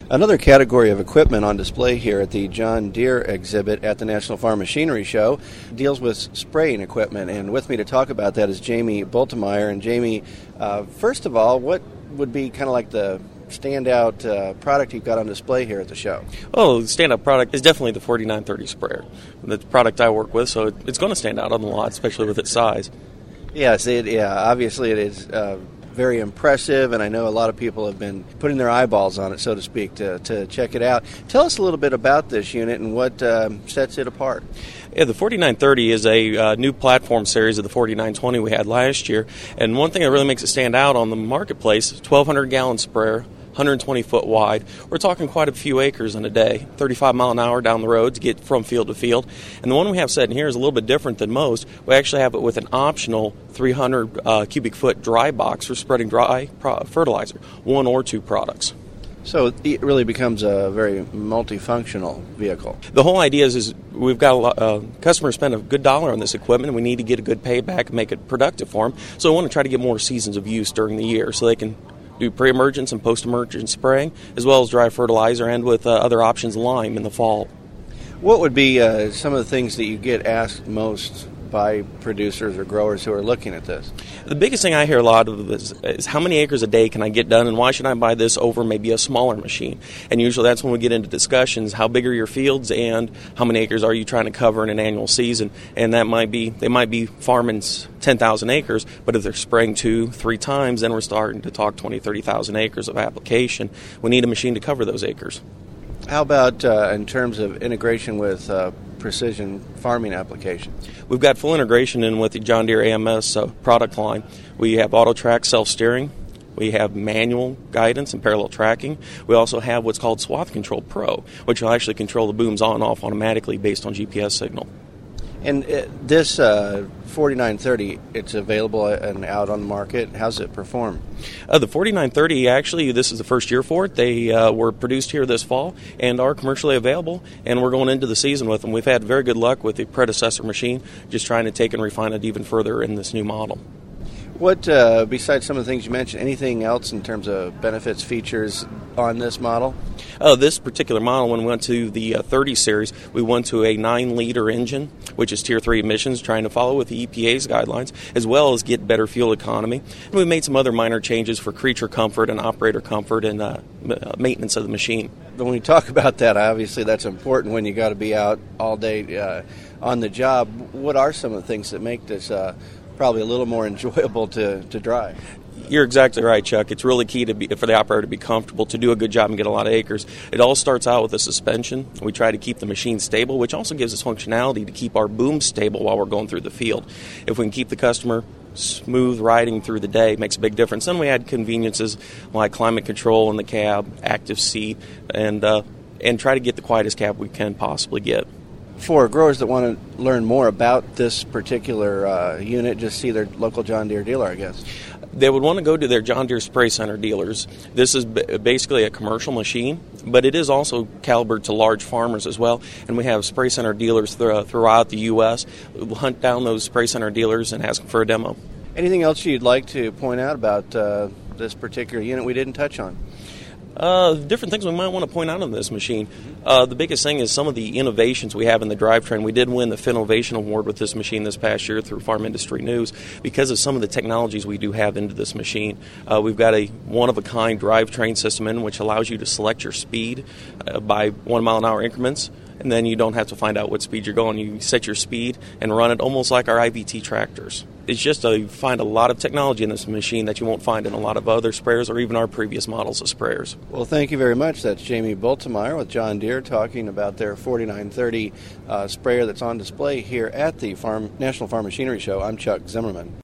Another category of equipment on display here at the John Deere exhibit at the National Farm Machinery Show deals with spraying equipment. And with me to talk about that is Jamie Bultemeyer. And Jamie, first of all, what would be kind of like the standout product you've got on display here at the show? Oh, the standout product is definitely the 4930 sprayer. The product I work with, so it's going to stand out on the lot, especially with its size. Yes, obviously it is very impressive, and I know a lot of people have been putting their eyeballs on it, so to speak, to check it out. Tell us a little bit about this unit and what sets it apart. Yeah, the 4930 is a new platform series of the 4920 we had last year, and one thing that really makes it stand out on the marketplace is 1,200-gallon sprayer, 120 foot wide. We're talking quite a few acres in a day, 35 mile an hour down the road to get from field to field. And the one we have set in here is a little bit different than most. We actually have it with an optional 300 cubic foot dry box for spreading dry fertilizer, one or two products. So it really becomes a very multifunctional vehicle. The whole idea is we've got customers spend a good dollar on this equipment, and we need to get a good payback and make it productive for them. So we want to try to get more seasons of use during the year so they can do pre-emergence and post-emergence spraying, as well as dry fertilizer, and with other options, lime in the fall. What would be some of the things that you get asked most by producers or growers who are looking at this? The biggest thing I hear a lot of is how many acres a day can I get done, and why should I buy this over maybe a smaller machine? And usually that's when we get into discussions, how big are your fields and how many acres are you trying to cover in an annual season? And they might be farming 10,000 acres, but if they're spraying 2-3 times, then we're starting to talk 20,000, 30,000 acres of application. We need a machine to cover those acres. How about in terms of integration with precision farming application? We've got full integration in with the John Deere AMS product line. We have auto track self-steering. We have manual guidance and parallel tracking. We also have what's called Swath Control Pro, which will actually control the booms on and off automatically based on GPS signal. And this 4930, it's available and out on the market. How's it perform? The 4930, actually, this is the first year for it. They were produced here this fall and are commercially available, and we're going into the season with them. We've had very good luck with the predecessor machine, just trying to take and refine it even further in this new model. What, besides some of the things you mentioned, anything else in terms of benefits, features on this model? This particular model, when we went to the 30 series, we went to a 9-liter engine, which is Tier 3 emissions, trying to follow with the EPA's guidelines, as well as get better fuel economy. And we made some other minor changes for creature comfort and operator comfort and maintenance of the machine. But when you talk about that, obviously that's important when you got to be out all day on the job. What are some of the things that make this probably a little more enjoyable to drive? You're exactly right, Chuck. It's really key for the operator to be comfortable, to do a good job and get a lot of acres. It all starts out with the suspension. We try to keep the machine stable, which also gives us functionality to keep our boom stable while we're going through the field. If we can keep the customer smooth riding through the day, it makes a big difference. Then we add conveniences like climate control in the cab, active seat, and try to get the quietest cab we can possibly get. For growers that want to learn more about this particular unit, just see their local John Deere dealer, I guess. They would want to go to their John Deere Spray Center dealers. This is basically a commercial machine, but it is also calibered to large farmers as well, and we have Spray Center dealers throughout the U.S. We'll hunt down those Spray Center dealers and ask them for a demo. Anything else you'd like to point out about this particular unit we didn't touch on? Different things we might want to point out on this machine. The biggest thing is some of the innovations we have in the drivetrain. We did win the Finnovation Award with this machine this past year through Farm Industry News because of some of the technologies we do have into this machine. We've got a one-of-a-kind drivetrain system in which allows you to select your speed by 1 mile an hour increments, and then you don't have to find out what speed you're going. You set your speed and run it almost like our IVT tractors. It's just you find a lot of technology in this machine that you won't find in a lot of other sprayers or even our previous models of sprayers. Well, thank you very much. That's Jamie Bultemeyer with John Deere talking about their 4930 sprayer that's on display here at the National Farm Machinery Show. I'm Chuck Zimmerman.